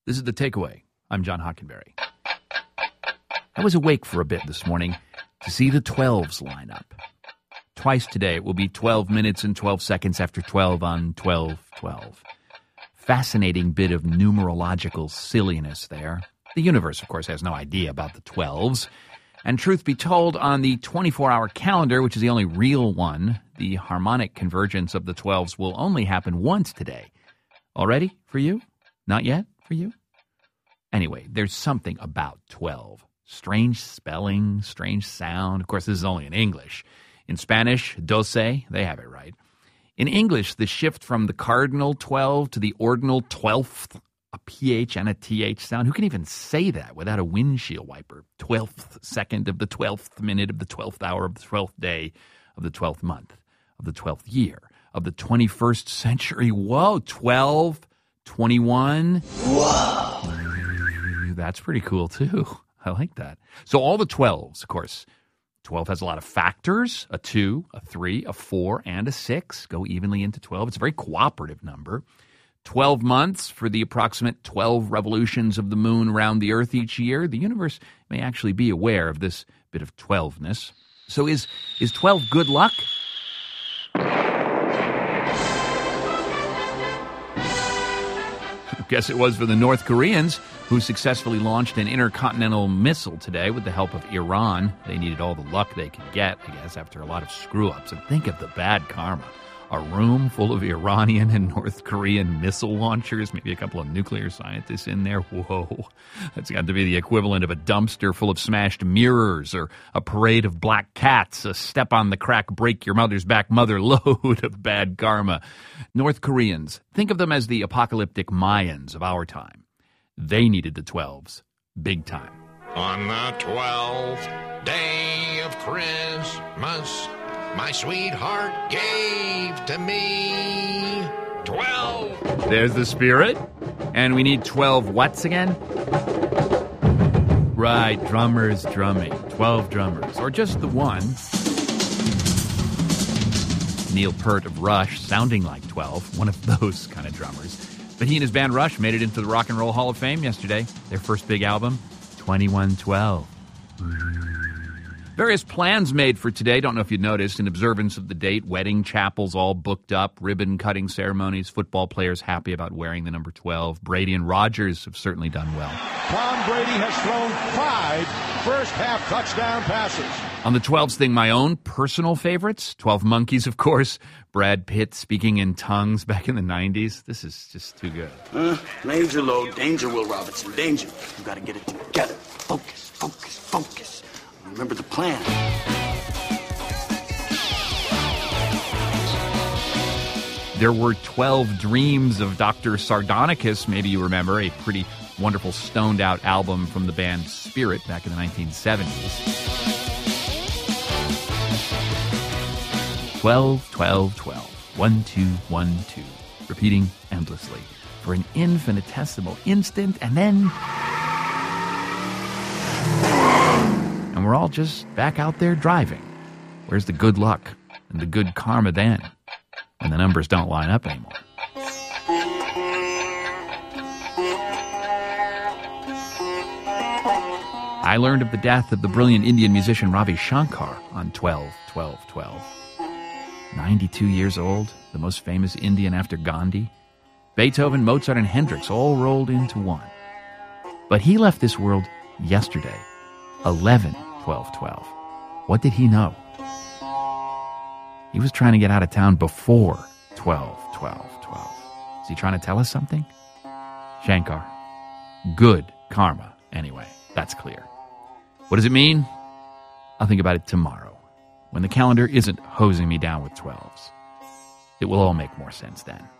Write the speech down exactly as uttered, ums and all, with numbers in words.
This is The Takeaway. I'm John Hockenberry. I was awake for a bit this morning to see the twelves line up. Twice today it will be twelve minutes and twelve seconds after twelve on twelve twelve. Fascinating bit of numerological silliness there. The universe, of course, has no idea about the twelves. And truth be told, on the twenty-four hour calendar, which is the only real one, the harmonic convergence of the twelves will only happen once today. Already for you? Not yet for you? Anyway, there's something about twelve. Strange spelling, strange sound. Of course, this is only in English. In Spanish, doce, they have it right. In English, the shift from the cardinal twelve to the ordinal twelfth, a P H and a T H sound. Who can even say that without a windshield wiper? twelfth second of the twelfth minute of the twelfth hour of the twelfth day of the twelfth month of the twelfth year of the twenty-first century. Whoa, twelve, twenty-one. Whoa. That's pretty cool, too. I like that. So all the twelves, of course. twelve has a lot of factors, a two, a three, a four, and a six. Go evenly into twelve. It's a very cooperative number. twelve months for the approximate twelve revolutions of the moon around the Earth each year. The universe may actually be aware of this bit of twelveness. So is is twelve good luck? I guess it was for the North Koreans, who successfully launched an intercontinental missile today with the help of Iran. They needed all the luck they could get, I guess, after a lot of screw-ups. And think of the bad karma. A room full of Iranian and North Korean missile launchers, maybe a couple of nuclear scientists in there. Whoa, that's got to be the equivalent of a dumpster full of smashed mirrors or a parade of black cats, a step on the crack, break your mother's back mother load of bad karma. North Koreans, think of them as the apocalyptic Mayans of our time. They needed the twelves, big time. On the twelfth day of Christmas, my sweetheart gave to me twelve. There's the spirit. And we need twelve whats again? Right, drummers drumming. twelve drummers. Or just the one. Neil Peart of Rush, sounding like twelve. One of those kind of drummers. But he and his band Rush made it into the Rock and Roll Hall of Fame yesterday. Their first big album, twenty-one twelve. Various plans made for today. Don't know if you noticed, in observance of the date, wedding chapels all booked up, ribbon-cutting ceremonies, football players happy about wearing the number twelve. Brady and Rodgers have certainly done well. Tom Brady has thrown five first-half touchdown passes. On the twelves thing, my own personal favorites, twelve Monkeys, of course. Brad Pitt speaking in tongues back in the nineties. This is just too good. Uh, major low, danger, Will Robinson, danger. You got to get it together. Focus, focus, focus. Remember the plan. There were twelve Dreams of Doctor Sardonicus, maybe you remember, a pretty wonderful stoned-out album from the band Spirit back in the nineteen seventies. twelve, twelve, twelve. one, two, one, two. Repeating endlessly for an infinitesimal instant, and then... and we're all just back out there driving. Where's the good luck and the good karma then, when the numbers don't line up anymore? I learned of the death of the brilliant Indian musician Ravi Shankar on twelve, twelve, twelve. ninety-two years old, the most famous Indian after Gandhi. Beethoven, Mozart, and Hendrix all rolled into one. But he left this world yesterday, eleven, twelve, twelve. What did he know? He was trying to get out of town before twelve, twelve, twelve. Is he trying to tell us something? Shankar. Good karma, anyway. That's clear. What does it mean? I'll think about it tomorrow, when the calendar isn't hosing me down with twelves. It will all make more sense then.